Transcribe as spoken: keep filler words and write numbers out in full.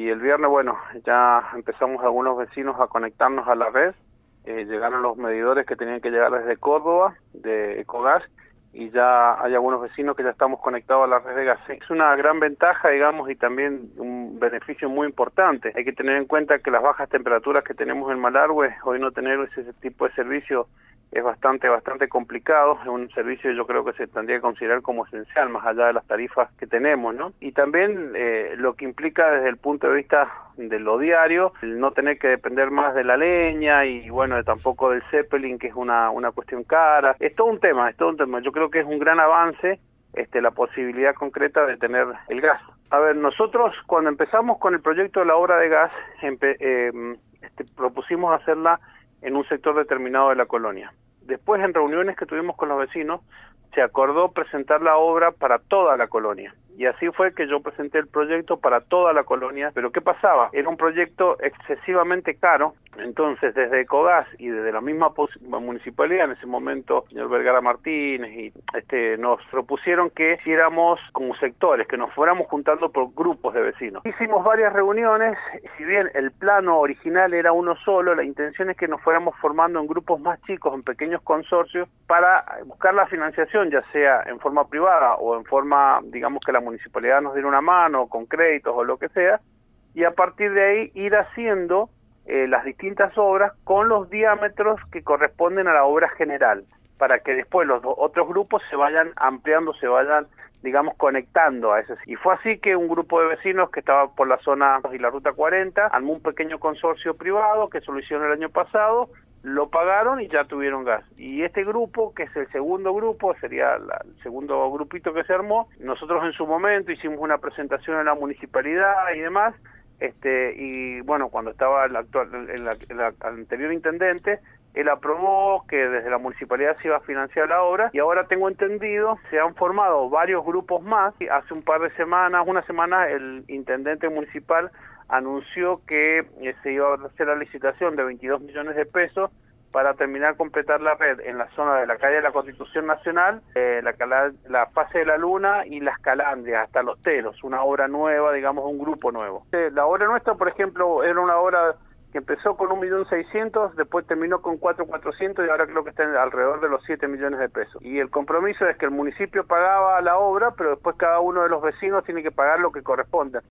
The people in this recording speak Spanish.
y el viernes, bueno, ya empezamos algunos vecinos a conectarnos a la red, eh, llegaron los medidores que tenían que llegar desde Córdoba, de Ecogas, y ya hay algunos vecinos que ya estamos conectados a la red de gas. Es una gran ventaja, digamos, y también un beneficio muy importante. Hay que tener en cuenta que las bajas temperaturas que tenemos en Malargüe, hoy no tener ese tipo de servicio es bastante, bastante complicado. Es un servicio yo creo que se tendría que considerar como esencial, más allá de las tarifas que tenemos, ¿no? Y también eh, lo que implica desde el punto de vista de lo diario, el no tener que depender más de la leña y bueno, tampoco del Zeppelin, que es una, una cuestión cara. Es todo un tema, es todo un tema. Yo creo que es un gran avance este, la posibilidad concreta de tener el gas. A ver, nosotros cuando empezamos con el proyecto de la obra de gas, eh, este, propusimos hacerla en un sector determinado de la colonia. Después, en reuniones que tuvimos con los vecinos, se acordó presentar la obra para toda la colonia. Y así fue que yo presenté el proyecto para toda la colonia. Pero ¿qué pasaba? Era un proyecto excesivamente caro. Entonces, desde Ecogas y desde la misma municipalidad, en ese momento, el señor Vergara Martínez, y este, nos propusieron que hiciéramos como sectores, que nos fuéramos juntando por grupos de vecinos. Hicimos varias reuniones. Si bien el plano original era uno solo, la intención es que nos fuéramos formando en grupos más chicos, en pequeños consorcios, para buscar la financiación, ya sea en forma privada o en forma, digamos, que la municipalidad nos diera una mano, con créditos o lo que sea, y a partir de ahí ir haciendo eh, las distintas obras con los diámetros que corresponden a la obra general, para que después los otros grupos se vayan ampliando, se vayan, digamos, conectando a ese. Y fue así que un grupo de vecinos que estaba por la zona y la ruta cuarenta armó un pequeño consorcio privado que se lo hicieron el año pasado, lo pagaron y ya tuvieron gas. Y este grupo, que es el segundo grupo, sería la, el segundo grupito que se armó, nosotros en su momento hicimos una presentación en la municipalidad y demás, este y bueno, cuando estaba el, actual, el, el, el anterior intendente, él aprobó que desde la municipalidad se iba a financiar la obra, y ahora tengo entendido, se han formado varios grupos más. Hace un par de semanas, una semana, el intendente municipal anunció que eh, se iba a hacer la licitación de veintidós millones de pesos para terminar completar la red en la zona de la calle de la Constitución Nacional, eh, la, la fase de la Luna y las Calandrias, hasta Los Teros, una obra nueva, digamos, un grupo nuevo. Eh, la obra nuestra, por ejemplo, era una obra que empezó con un millón seiscientos, después terminó con cuatro millón cuatrocientos y ahora creo que está en alrededor de los siete millones de pesos. Y el compromiso es que el municipio pagaba la obra, pero después cada uno de los vecinos tiene que pagar lo que corresponde.